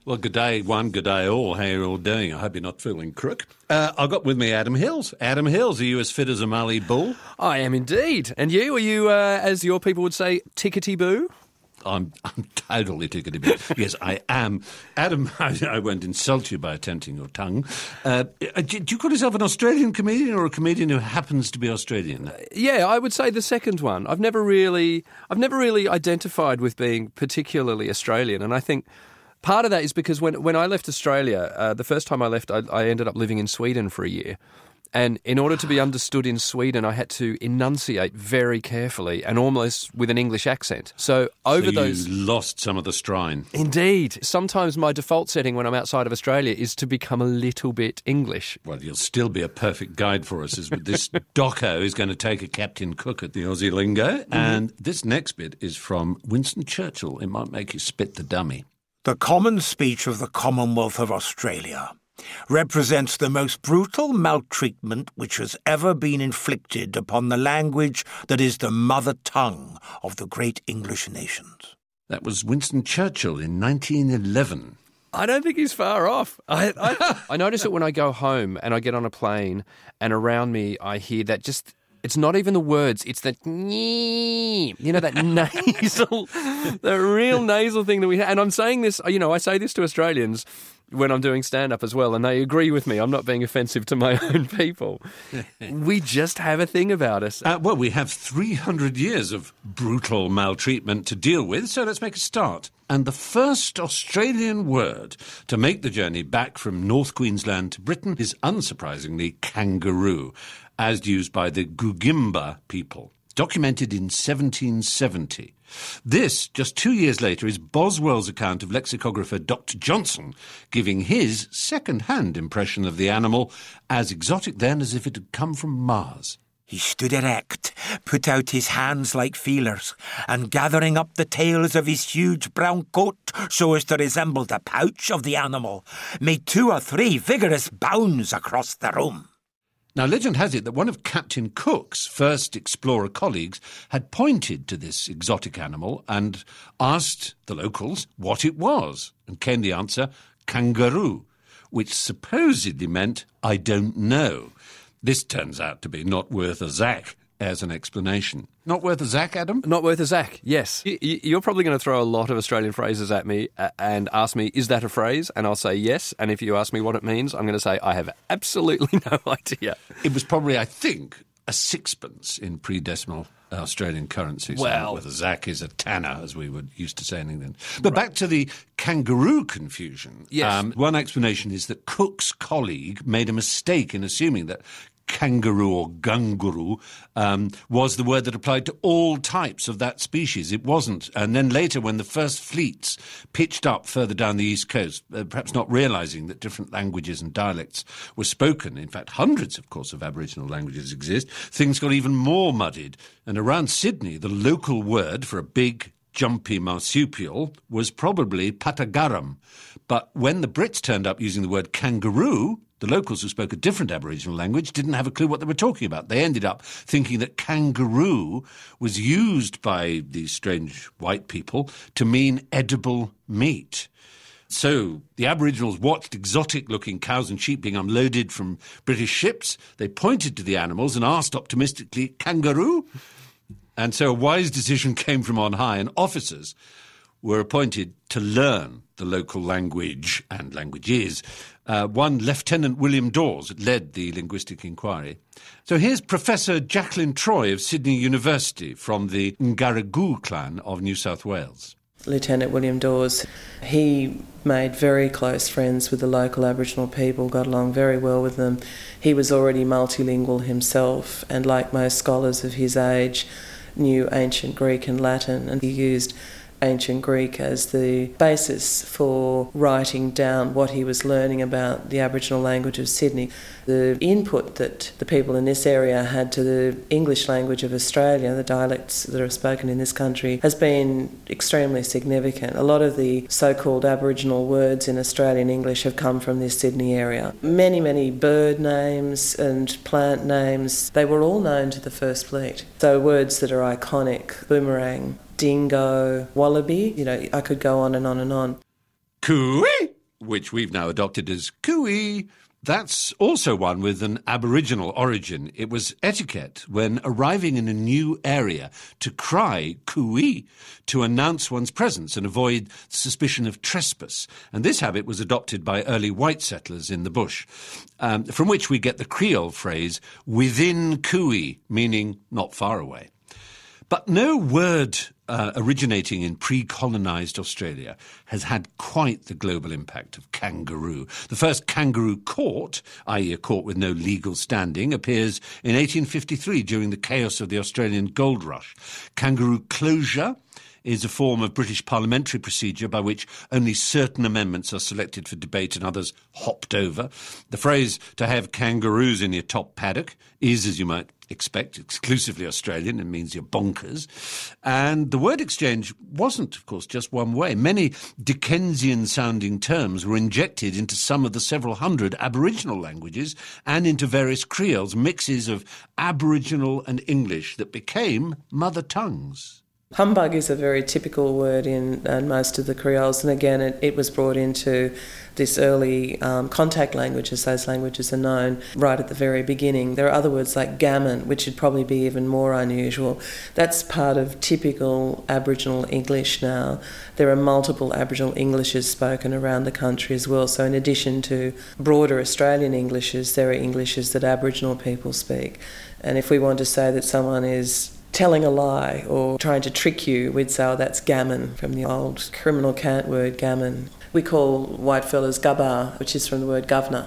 Well, good day one, good day all. How are you all doing? I hope you're not feeling crook. I've got with me Adam Hills. Adam Hills, are you as fit as a Mallee bull? I am indeed. And you? Are you, as your people would say, tickety-boo? I'm totally tickety-boo. Yes, I am. Adam, I won't insult you by attempting your tongue. Do you call yourself an Australian comedian or a comedian who happens to be Australian? Yeah, I would say the second one. I've never really identified with being particularly Australian, and I think part of that is because when I left Australia, the first time I left, I ended up living in Sweden for a year. And in order to be understood in Sweden, I had to enunciate very carefully and almost with an English accent. So you lost some of the strine. Indeed. Sometimes my default setting when I'm outside of Australia is to become a little bit English. Well, you'll still be a perfect guide for us. This doco is going to take a Captain Cook at the Aussie lingo. Mm-hmm. And this next bit is from Winston Churchill. It might make you spit the dummy. The common speech of the Commonwealth of Australia represents the most brutal maltreatment which has ever been inflicted upon the language that is the mother tongue of the great English nations. That was Winston Churchill in 1911. I don't think he's far off. I notice it when I go home and I get on a plane and around me I hear that just... It's not even the words, it's that that nasal, the real nasal thing that we have. And I'm saying this, I say this to Australians when I'm doing stand-up as well, and they agree with me. I'm not being offensive to my own people. We just have a thing about us. Well, we have 300 years of brutal maltreatment to deal with, so let's make a start. And the first Australian word to make the journey back from North Queensland to Britain is, unsurprisingly, kangaroo, as used by the Gugimba people, documented in 1770. This, just 2 years later, is Boswell's account of lexicographer Dr. Johnson giving his second-hand impression of the animal, as exotic then as if it had come from Mars. He stood erect, put out his hands like feelers, and gathering up the tails of his huge brown coat so as to resemble the pouch of the animal, made 2 or 3 vigorous bounds across the room. Now, legend has it that one of Captain Cook's first explorer colleagues had pointed to this exotic animal and asked the locals what it was, and came the answer, kangaroo, which supposedly meant, I don't know. This turns out to be not worth a zack as an explanation. Not worth a zack, Adam? Not worth a zack, yes. You're probably going to throw a lot of Australian phrases at me and ask me, is that a phrase? And I'll say yes. And if you ask me what it means, I'm going to say, I have absolutely no idea. It was probably, I think, a sixpence in pre-decimal Australian currency. Well, whether zack is a tanner, as we were used to say in England. But back to the kangaroo confusion. Yes. One explanation is that Cook's colleague made a mistake in assuming that kangaroo or gunguru was the word that applied to all types of that species. It wasn't. And then later, when the first fleets pitched up further down the east coast, perhaps not realising that different languages and dialects were spoken, in fact hundreds, of course, of Aboriginal languages exist, things got even more muddied. And around Sydney, the local word for a big, jumpy marsupial was probably patagaram. But when the Brits turned up using the word kangaroo, the locals who spoke a different Aboriginal language didn't have a clue what they were talking about. They ended up thinking that kangaroo was used by these strange white people to mean edible meat. So the Aboriginals watched exotic-looking cows and sheep being unloaded from British ships. They pointed to the animals and asked optimistically, kangaroo? And so a wise decision came from on high, and officers were appointed to learn the local language and languages. One Lieutenant William Dawes led the linguistic inquiry. So here's Professor Jacqueline Troy of Sydney University from the Ngaragoo clan of New South Wales. Lieutenant William Dawes, he made very close friends with the local Aboriginal people, got along very well with them. He was already multilingual himself, and like most scholars of his age, knew ancient Greek and Latin, and he used ancient Greek as the basis for writing down what he was learning about the Aboriginal language of Sydney. The input that the people in this area had to the English language of Australia, the dialects that are spoken in this country, has been extremely significant. A lot of the so-called Aboriginal words in Australian English have come from this Sydney area. Many, many bird names and plant names, they were all known to the First Fleet. So words that are iconic, boomerang, dingo, wallaby, I could go on and on and on. Cooey, which we've now adopted as cooey. That's also one with an Aboriginal origin. It was etiquette when arriving in a new area to cry cooey to announce one's presence and avoid suspicion of trespass. And this habit was adopted by early white settlers in the bush, from which we get the Creole phrase within cooey, meaning not far away. But no word originating in pre-colonised Australia has had quite the global impact of kangaroo. The first kangaroo court, i.e. a court with no legal standing, appears in 1853 during the chaos of the Australian gold rush. Kangaroo closure is a form of British parliamentary procedure by which only certain amendments are selected for debate and others hopped over. The phrase, to have kangaroos in your top paddock, is, as you might expect, exclusively Australian. It means you're bonkers. And the word exchange wasn't, of course, just one way. Many Dickensian-sounding terms were injected into some of the several hundred Aboriginal languages and into various creoles, mixes of Aboriginal and English that became mother tongues. Humbug is a very typical word in most of the Creoles, and again it was brought into this early contact language, as those languages are known, right at the very beginning. There are other words like gammon, which would probably be even more unusual. That's part of typical Aboriginal English now. There are multiple Aboriginal Englishes spoken around the country as well, so in addition to broader Australian Englishes, there are Englishes that Aboriginal people speak. And if we want to say that someone is telling a lie or trying to trick you, we'd say, oh, that's gammon, from the old criminal cant word gammon. We call whitefellas gubbar, which is from the word governor.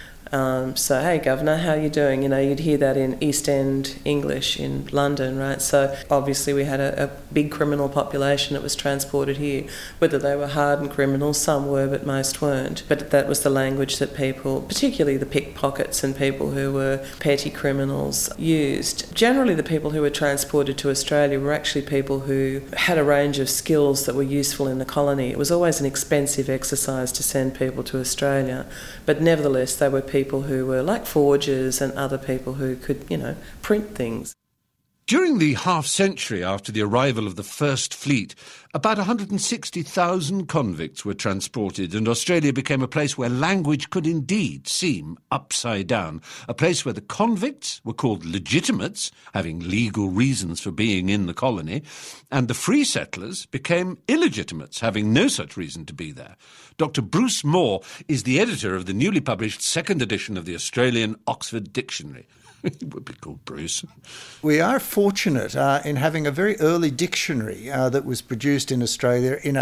So, hey, governor, how you doing? You know, you'd hear that in East End English in London, right? So obviously we had a big criminal population that was transported here. Whether they were hardened criminals, some were, but most weren't. But that was the language that people, particularly the pickpockets and people who were petty criminals, used. Generally, the people who were transported to Australia were actually people who had a range of skills that were useful in the colony. It was always an expensive exercise to send people to Australia, but nevertheless they were people who were like forgers and other people who could, print things. During the half-century after the arrival of the First Fleet, about 160,000 convicts were transported, and Australia became a place where language could indeed seem upside down, a place where the convicts were called legitimates, having legal reasons for being in the colony, and the free settlers became illegitimates, having no such reason to be there. Dr. Bruce Moore is the editor of the newly published second edition of the Australian Oxford Dictionary. It would be called Bruce. We are fortunate in having a very early dictionary that was produced in Australia in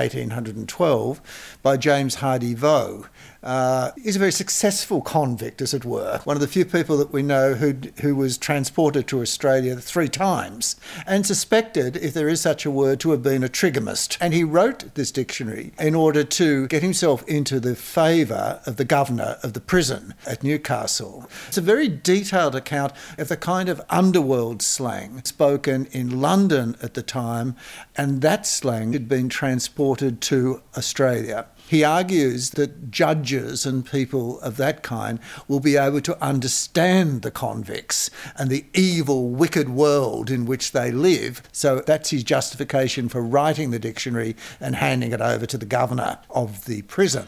1812 by James Hardy Vaux. He's a very successful convict, as it were. One of the few people that we know who was transported to Australia 3 times and suspected, if there is such a word, to have been a trigamist. And he wrote this dictionary in order to get himself into the favour of the governor of the prison at Newcastle. It's a very detailed account of the kind of underworld slang spoken in London at the time, and that slang had been transported to Australia. He argues that judges and people of that kind will be able to understand the convicts and the evil, wicked world in which they live. So that's his justification for writing the dictionary and handing it over to the governor of the prison.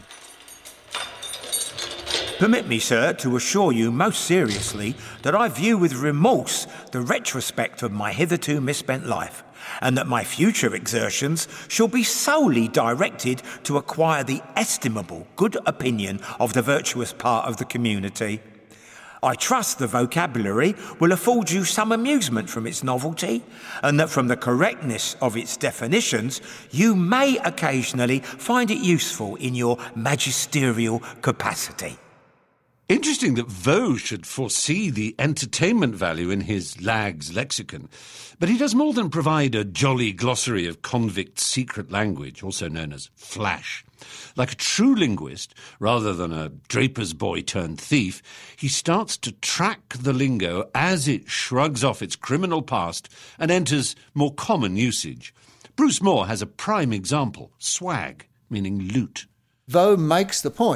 Permit me, sir, to assure you most seriously that I view with remorse the retrospect of my hitherto misspent life, and that my future exertions shall be solely directed to acquire the estimable good opinion of the virtuous part of the community. I trust the vocabulary will afford you some amusement from its novelty, and that from the correctness of its definitions you may occasionally find it useful in your magisterial capacity. Interesting that Vaux should foresee the entertainment value in his Lag's lexicon, but he does more than provide a jolly glossary of convict secret language, also known as flash. Like a true linguist, rather than a draper's boy turned thief, he starts to track the lingo as it shrugs off its criminal past and enters more common usage. Bruce Moore has a prime example, swag, meaning loot. Vaux makes the point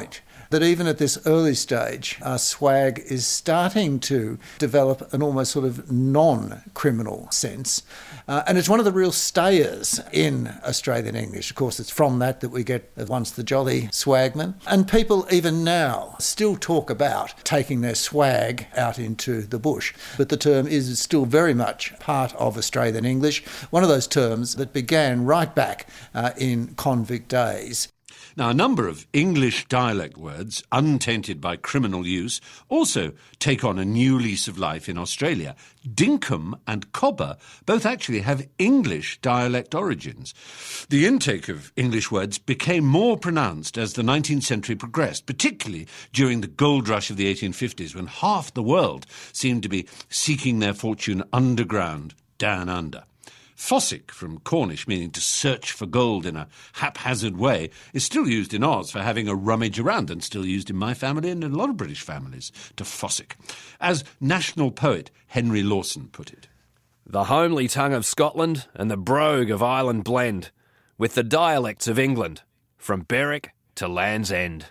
that even at this early stage, swag is starting to develop an almost sort of non-criminal sense. And it's one of the real stayers in Australian English. Of course, it's from that we get once the jolly swagman. And people even now still talk about taking their swag out into the bush. But the term is still very much part of Australian English, one of those terms that began right back in convict days. Now, a number of English dialect words, untainted by criminal use, also take on a new lease of life in Australia. Dinkum and cobber both actually have English dialect origins. The intake of English words became more pronounced as the 19th century progressed, particularly during the gold rush of the 1850s, when half the world seemed to be seeking their fortune underground, down under. Fossick, from Cornish, meaning to search for gold in a haphazard way, is still used in Oz for having a rummage around, and still used in my family and in a lot of British families, to fossick. As national poet Henry Lawson put it, "The homely tongue of Scotland and the brogue of Ireland blend, with the dialects of England, from Berwick to Land's End."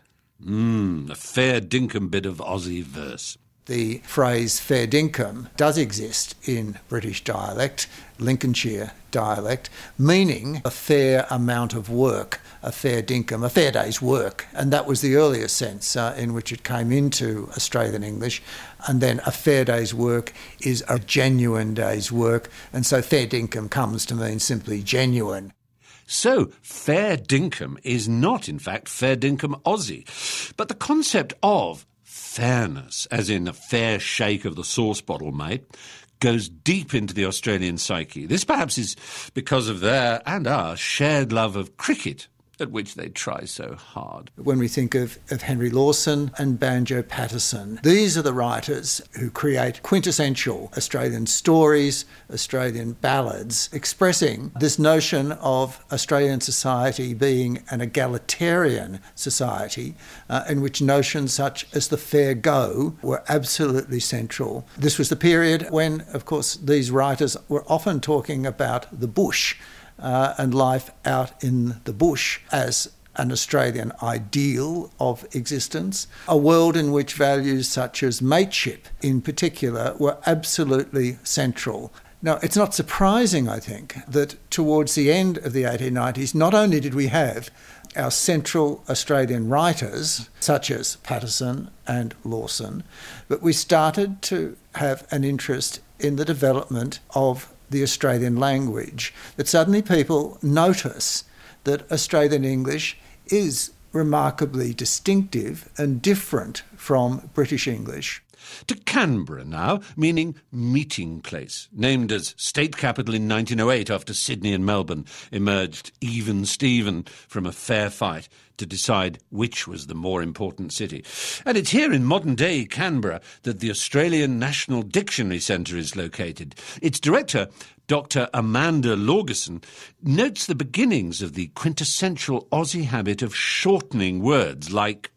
A fair dinkum bit of Aussie verse. The phrase fair dinkum does exist in British dialect, Lincolnshire dialect, meaning a fair amount of work, a fair dinkum, a fair day's work. And that was the earlier sense in which it came into Australian English. And then a fair day's work is a genuine day's work. And so fair dinkum comes to mean simply genuine. So, fair dinkum is not, in fact, fair dinkum Aussie. But the concept of fairness, as in a fair shake of the sauce bottle, mate, goes deep into the Australian psyche. This perhaps is because of their and our shared love of cricket, at which they try so hard. When we think of Henry Lawson and Banjo Patterson, these are the writers who create quintessential Australian stories, Australian ballads, expressing this notion of Australian society being an egalitarian society in which notions such as the fair go were absolutely central. This was the period when, of course, these writers were often talking about the bush, and life out in the bush as an Australian ideal of existence, a world in which values such as mateship in particular were absolutely central. Now, it's not surprising, I think, that towards the end of the 1890s, not only did we have our central Australian writers, such as Patterson and Lawson, but we started to have an interest in the development of the Australian language, that suddenly people notice that Australian English is remarkably distinctive and different from British English. To Canberra now, meaning meeting place. Named as state capital in 1908 after Sydney and Melbourne emerged even Steven from a fair fight to decide which was the more important city. And it's here in modern-day Canberra that the Australian National Dictionary Centre is located. Its director, Dr. Amanda Lorgeson, notes the beginnings of the quintessential Aussie habit of shortening words like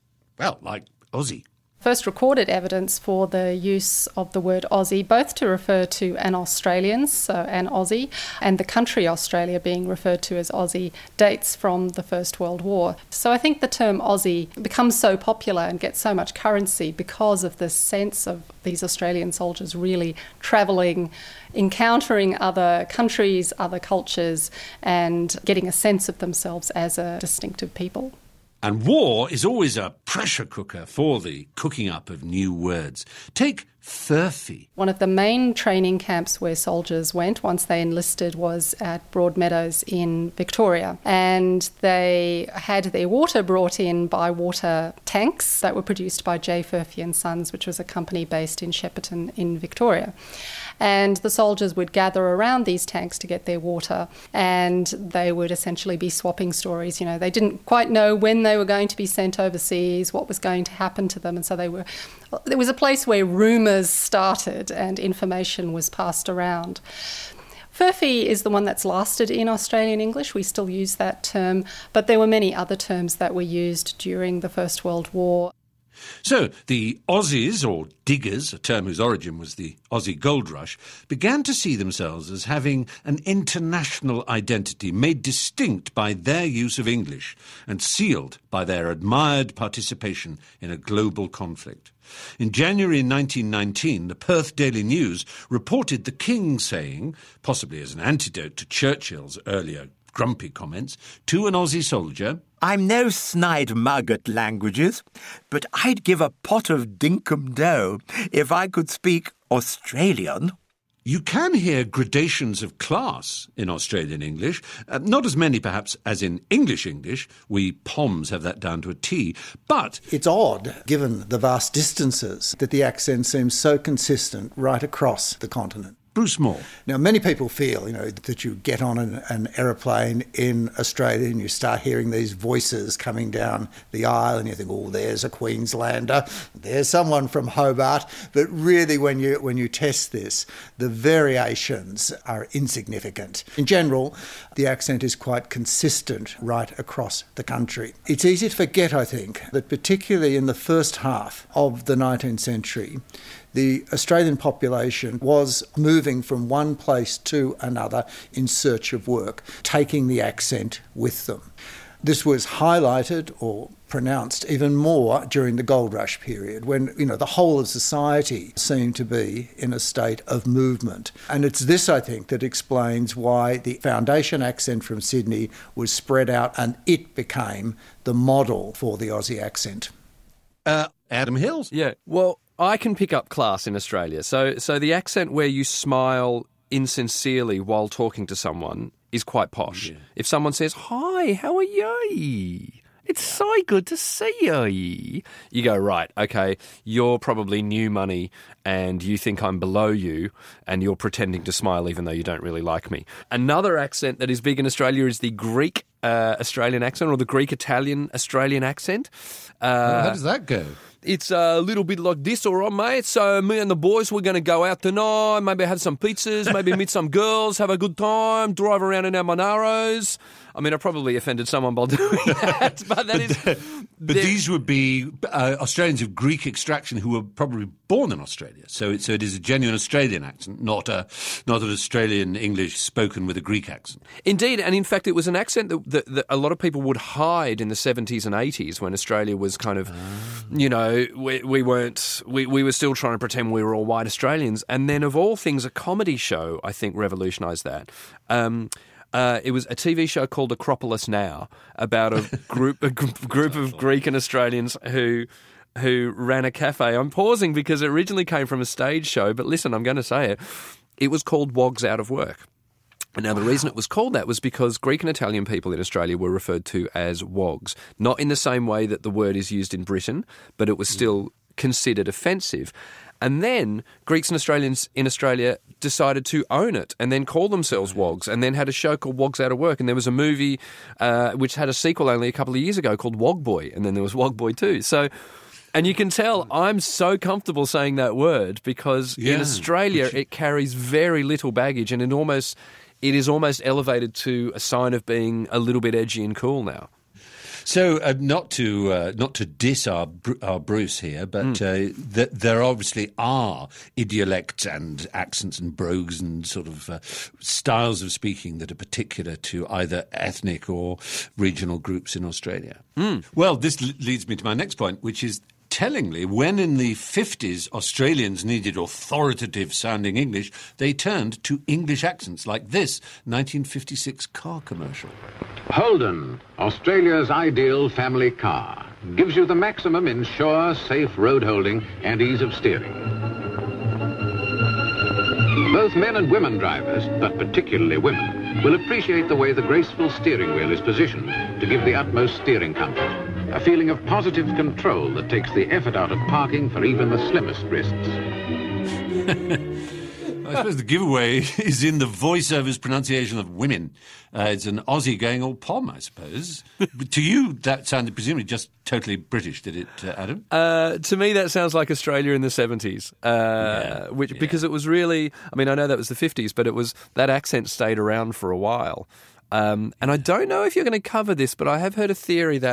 Aussie. First recorded evidence for the use of the word Aussie, both to refer to an Australian, so an Aussie, and the country Australia being referred to as Aussie, dates from the First World War. So I think the term Aussie becomes so popular and gets so much currency because of this sense of these Australian soldiers really travelling, encountering other countries, other cultures, and getting a sense of themselves as a distinctive people. And war is always a pressure cooker for the cooking up of new words. Take furphy. One of the main training camps where soldiers went once they enlisted was at Broadmeadows in Victoria. And they had their water brought in by water tanks that were produced by J. Furphy and Sons, which was a company based in Shepparton in Victoria. And the soldiers would gather around these tanks to get their water, and they would essentially be swapping stories. You know, they didn't quite know when they were going to be sent overseas, what was going to happen to them, and so there was a place where rumours started and information was passed around. Furphy is the one that's lasted in Australian English. We still use that term, but there were many other terms that were used during the First World War. So the Aussies, or diggers, a term whose origin was the Aussie Gold Rush, began to see themselves as having an international identity made distinct by their use of English and sealed by their admired participation in a global conflict. In January 1919, the Perth Daily News reported the King saying, possibly as an antidote to Churchill's earlier grumpy comments, to an Aussie soldier, I'm no snide mug at languages, but I'd give a pot of dinkum dough if I could speak Australian. You can hear gradations of class in Australian English, not as many perhaps as in English. We Poms have that down to a T, but it's odd, given the vast distances, that the accent seems so consistent right across the continent. Bruce Moore. Now, many people feel, that you get on an aeroplane in Australia and you start hearing these voices coming down the aisle and you think, oh, there's a Queenslander, there's someone from Hobart. But really, when you test this, the variations are insignificant. In general, the accent is quite consistent right across the country. It's easy to forget, I think, that particularly in the first half of the 19th century, the Australian population was moving from one place to another in search of work, taking the accent with them. This was highlighted or pronounced even more during the Gold Rush period, when the whole of society seemed to be in a state of movement. And it's this, I think, that explains why the foundation accent from Sydney was spread out and it became the model for the Aussie accent. Adam Hills. Yeah, well, I can pick up class in Australia. So the accent where you smile insincerely while talking to someone is quite posh. Yeah. If someone says, "Hi, how are you? It's so good to see you." You go, right, okay, you're probably new money and you think I'm below you and you're pretending to smile even though you don't really like me. Another accent that is big in Australia is the Greek Australian accent, or the Greek-Italian Australian accent. How does that go? It's a little bit like this, all right, mate? So me and the boys, we're going to go out tonight, maybe have some pizzas, maybe meet some girls, have a good time, drive around in our Monaros. I mean, I probably offended someone by doing that, but that is... But these would be Australians of Greek extraction who were probably born in Australia. So it is a genuine Australian accent, not an Australian English spoken with a Greek accent. Indeed, and in fact, it was an accent that a lot of people would hide in the 70s and 80s when Australia was kind of, we were still trying to pretend we were all white Australians. And then, of all things, a comedy show, I think, revolutionised that. It was a TV show called Acropolis Now, about a group of Greek and Australians who ran a cafe. I'm pausing because it originally came from a stage show, but listen, I'm going to say it. It was called Wogs Out of Work. And now the reason it was called that was because Greek and Italian people in Australia were referred to as wogs, not in the same way that the word is used in Britain, but it was still considered offensive. And then Greeks and Australians in Australia decided to own it and then call themselves wogs, and then had a show called Wogs Out of Work. And there was a movie which had a sequel only a couple of years ago called Wog Boy, and then there was Wog Boy 2. So, and you can tell I'm so comfortable saying that word because in Australia it carries very little baggage, and it is almost elevated to a sign of being a little bit edgy and cool now. So, not to diss our Bruce here, but there obviously are idiolects and accents and brogues and sort of styles of speaking that are particular to either ethnic or regional groups in Australia. Well, this leads me to my next point, which is, tellingly, when in the 50s Australians needed authoritative-sounding English, they turned to English accents like this 1956 car commercial. Holden, Australia's ideal family car, gives you the maximum in sure, safe road holding and ease of steering. Both men and women drivers, but particularly women, will appreciate the way the graceful steering wheel is positioned to give the utmost steering comfort. A feeling of positive control that takes the effort out of parking for even the slimmest wrists. I suppose the giveaway is in the voiceover's pronunciation of women. It's an Aussie going all pom, I suppose. But to you, that sounded presumably just totally British, did it, Adam? To me, that sounds like Australia in the 70s, because it was really... I mean, I know that was the 50s, but that accent stayed around for a while. And I don't know if you're going to cover this, but I have heard a theory that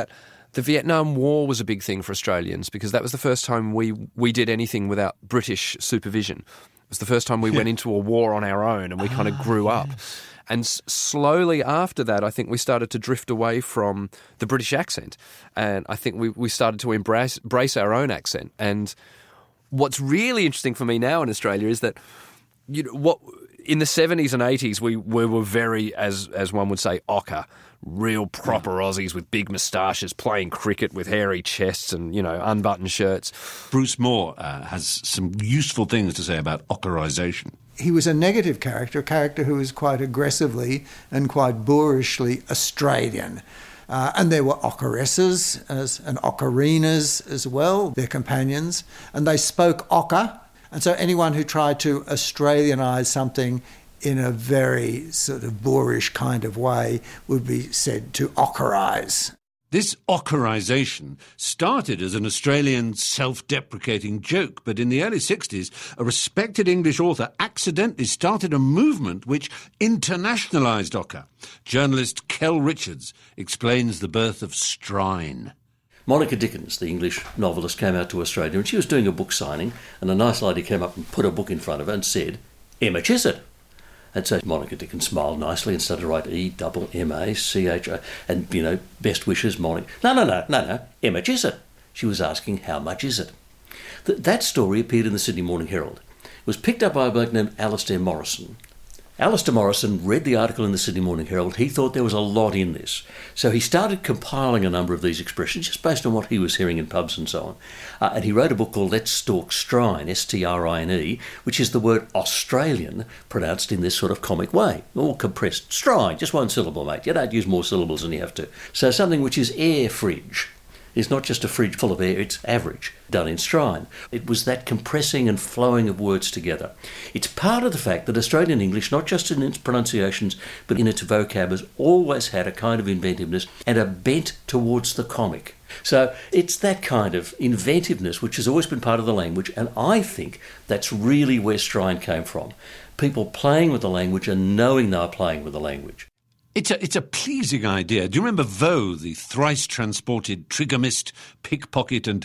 The Vietnam War was a big thing for Australians because that was the first time we did anything without British supervision. It was the first time we went into a war on our own, and we kind of grew up. And slowly after that, I think we started to drift away from the British accent. And I think we started to embrace our own accent. And what's really interesting for me now in Australia is that, you know, what in the 70s and 80s, we were very, as one would say, ochre. Real proper Aussies with big moustaches playing cricket with hairy chests and, you know, unbuttoned shirts. Bruce Moore has some useful things to say about ochreisation. He was a negative character, a character who was quite aggressively and quite boorishly Australian. And there were ocaresses and ocarinas as well, their companions, and they spoke ochre. And so anyone who tried to Australianise something in a very sort of boorish kind of way would be said to ochreise. This ochreisation started as an Australian self-deprecating joke, but in the early 60s, a respected English author accidentally started a movement which internationalised ochre. Journalist Kel Richards explains the birth of Strine. Monica Dickens, the English novelist, came out to Australia and she was doing a book signing, and a nice lady came up and put a book in front of her and said, "Emma Chiswick." And so Monica Dickens smiled nicely and started to write E-M-M-A-C-H-O, and, you know, best wishes, Monica. No, Emma Chiswick. She was asking, how much is it? That story appeared in the Sydney Morning Herald. It was picked up by a bloke named Alastair Morrison. Alastair Morrison read the article in the Sydney Morning Herald. He thought there was a lot in this. So he started compiling a number of these expressions just based on what he was hearing in pubs and so on. And he wrote a book called Let's Stalk Strine, S-T-R-I-N-E, which is the word Australian pronounced in this sort of comic way. All compressed. Strine, just one syllable, mate. You don't use more syllables than you have to. So something which is air fridge. It's not just a fridge full of air, it's average, done in strine. It was that compressing and flowing of words together. It's part of the fact that Australian English, not just in its pronunciations, but in its vocab, has always had a kind of inventiveness and a bent towards the comic. So it's that kind of inventiveness which has always been part of the language, and I think that's really where strine came from. People playing with the language and knowing they are playing with the language. It's a pleasing idea. Do you remember Vaux, the thrice-transported trigamist, pickpocket and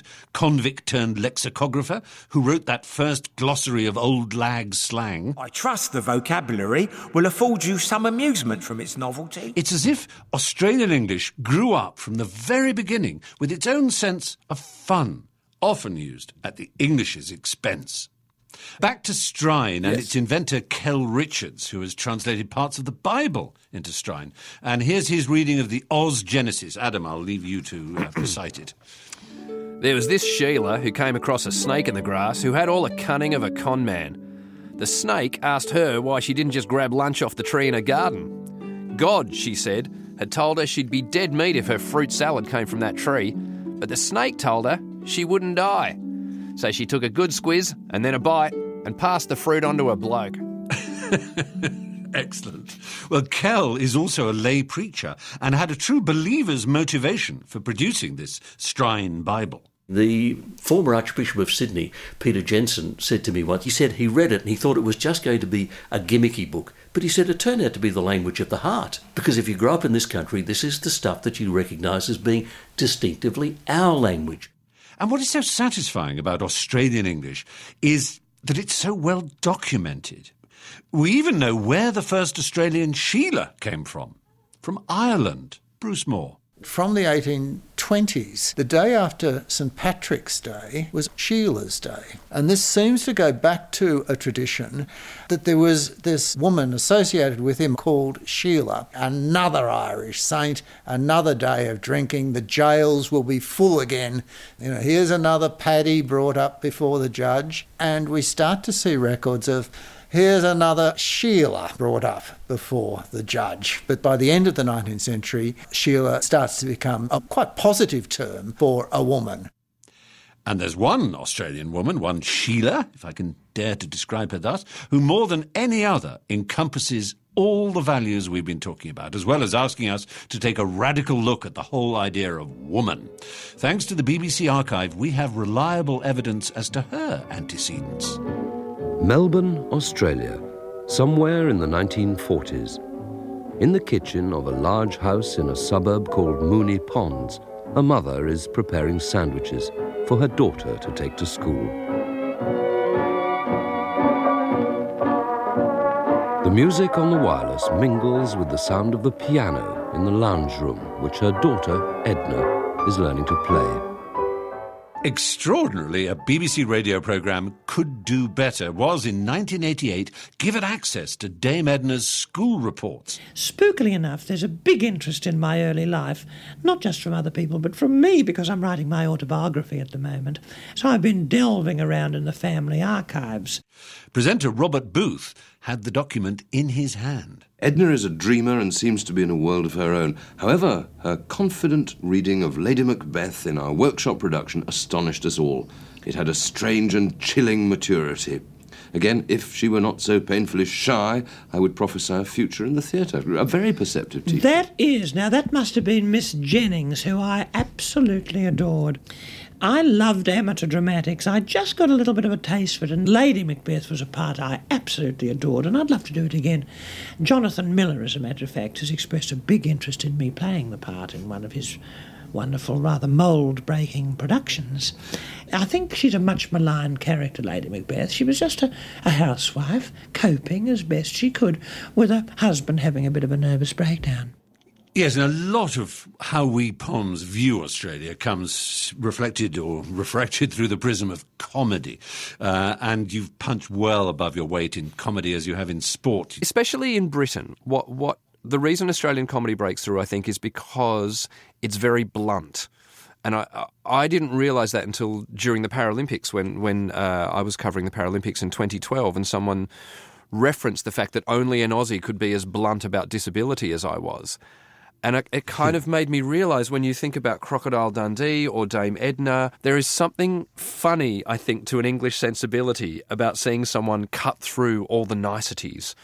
convict-turned-lexicographer, who wrote that first glossary of old lag slang? I trust the vocabulary will afford you some amusement from its novelty. It's as if Australian English grew up from the very beginning with its own sense of fun, often used at the English's expense. Back to strine and its inventor Kel Richards, who has translated parts of the Bible into strine. And here's his reading of the Oz Genesis. Adam, I'll leave you to recite it. There was this Sheila who came across a snake in the grass who had all the cunning of a con man. The snake asked her why she didn't just grab lunch off the tree in her garden. God, she said, had told her she'd be dead meat if her fruit salad came from that tree, but the snake told her she wouldn't die. So she took a good squiz and then a bite and passed the fruit on to a bloke. Excellent. Well, Kel is also a lay preacher and had a true believer's motivation for producing this strine Bible. The former Archbishop of Sydney, Peter Jensen, said to me once, he said he read it and he thought it was just going to be a gimmicky book. But he said it turned out to be the language at the heart. Because if you grow up in this country, this is the stuff that you recognise as being distinctively our language. And what is so satisfying about Australian English is that it's so well documented. We even know where the first Australian Sheila came from Ireland. Bruce Moore. From the 1820s, the day after St Patrick's Day was Sheila's Day. And this seems to go back to a tradition that there was this woman associated with him called Sheila, another Irish saint, another day of drinking, the jails will be full again. You know, here's another Paddy brought up before the judge. And we start to see records of here's another Sheila brought up before the judge. But by the end of the 19th century, Sheila starts to become a quite positive term for a woman. And there's one Australian woman, one Sheila, if I can dare to describe her thus, who more than any other encompasses all the values we've been talking about, as well as asking us to take a radical look at the whole idea of woman. Thanks to the BBC Archive, we have reliable evidence as to her antecedents. Melbourne, Australia, somewhere in the 1940s. In the kitchen of a large house in a suburb called Moonee Ponds, a mother is preparing sandwiches for her daughter to take to school. The music on the wireless mingles with the sound of the piano in the lounge room, which her daughter, Edna, is learning to play. Extraordinarily, a BBC radio programme could do better was, in 1988, given access to Dame Edna's school reports. Spookily enough, there's a big interest in my early life, not just from other people, but from me, because I'm writing my autobiography at the moment. So I've been delving around in the family archives. Presenter Robert Booth had the document in his hand. Edna is a dreamer and seems to be in a world of her own. However, her confident reading of Lady Macbeth in our workshop production astonished us all. It had a strange and chilling maturity. Again, if she were not so painfully shy, I would prophesy a future in the theatre. A very perceptive teacher. That must have been Miss Jennings, who I absolutely adored. I loved amateur dramatics. I just got a little bit of a taste for it, and Lady Macbeth was a part I absolutely adored, and I'd love to do it again. Jonathan Miller, as a matter of fact, has expressed a big interest in me playing the part in one of his wonderful, rather mould-breaking productions. I think she's a much maligned character, Lady Macbeth. She was just a housewife, coping as best she could with her husband having a bit of a nervous breakdown. Yes, and a lot of how we Poms view Australia comes reflected or refracted through the prism of comedy. And you've punched well above your weight in comedy as you have in sport. Especially in Britain. What the reason Australian comedy breaks through, I think, is because it's very blunt. And I didn't realise that until during the Paralympics when I was covering the Paralympics in 2012 and someone referenced the fact that only an Aussie could be as blunt about disability as I was. And it kind of made me realise when you think about Crocodile Dundee or Dame Edna, there is something funny, I think, to an English sensibility about seeing someone cut through all the niceties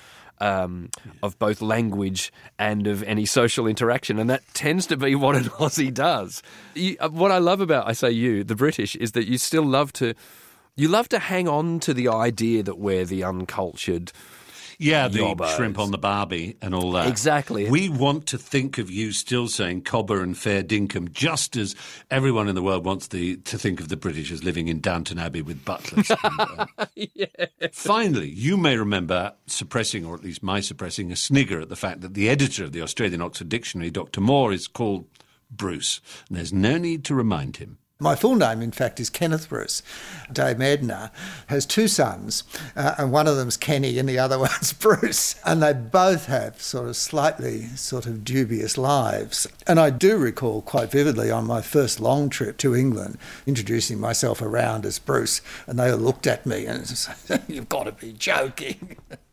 of both language and of any social interaction. And that tends to be what an Aussie does. What I love about, the British, is that you still love to hang on to the idea that we're the uncultured. Yeah, the yobbos. Shrimp on the Barbie and all that. Exactly. We want to think of you still saying cobber and fair dinkum, just as everyone in the world wants to think of the British as living in Downton Abbey with butlers. Yeah. Finally, you may remember suppressing, or at least my suppressing, a snigger at the fact that the editor of the Australian Oxford Dictionary, Dr. Moore, is called Bruce. And there's no need to remind him. My full name, in fact, is Kenneth Bruce. Dame Edna has two sons, and one of them's Kenny and the other one's Bruce. And they both have slightly dubious lives. And I do recall quite vividly on my first long trip to England, introducing myself around as Bruce, and they all looked at me and said, "You've got to be joking."